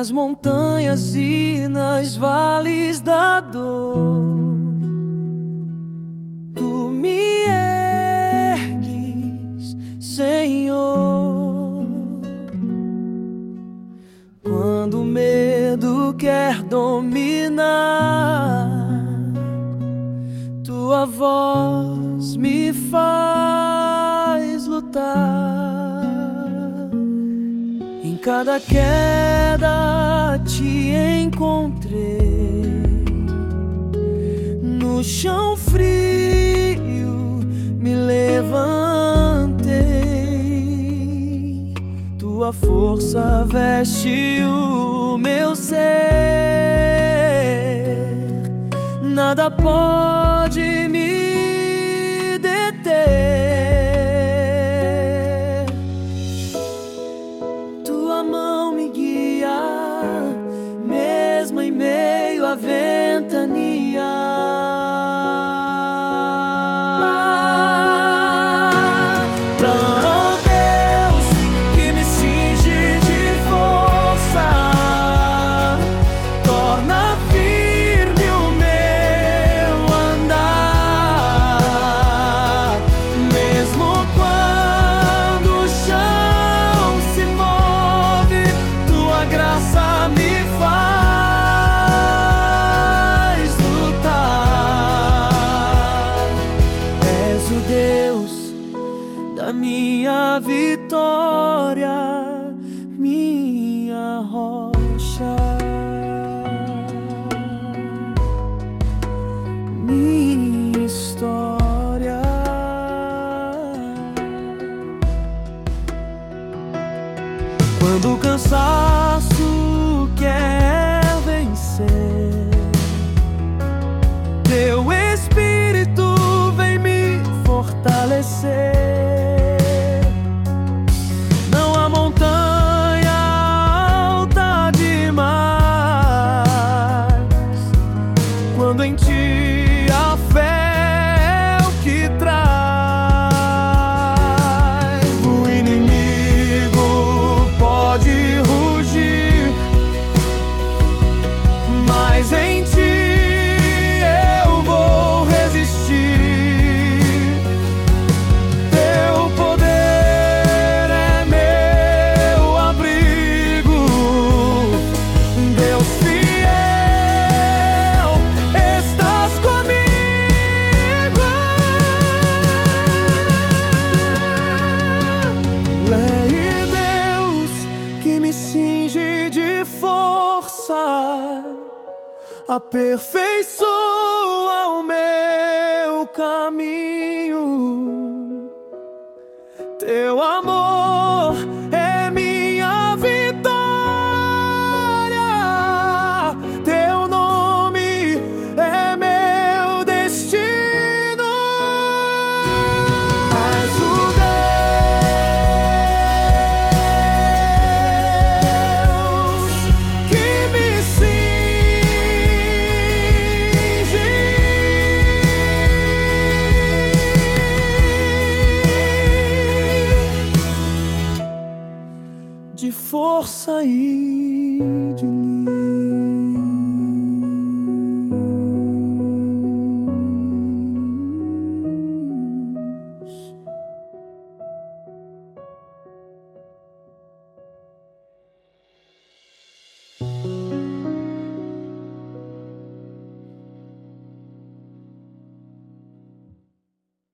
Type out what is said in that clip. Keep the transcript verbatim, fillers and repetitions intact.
nas montanhas e nas vales da dor. Tu me ergues, Senhor, quando o medo quer dominar. Tua voz me faz lutar. Em cada queda te encontrei, no chão frio me levantei. Tua força veste o meu ser, nada pode me deter. Tua mão me guia, mesmo em meio à ventania. Minha vitória, minha rocha, minha história. Quando o cansaço quer vencer, teu Espírito vem me fortalecer. Quando em ti a fé é o que traz. O inimigo pode rugir, mas em ti eu vou resistir. Teu poder é meu abrigo, Deus fiel. Cinge de força, aperfeiçoa o meu caminho. Teu amor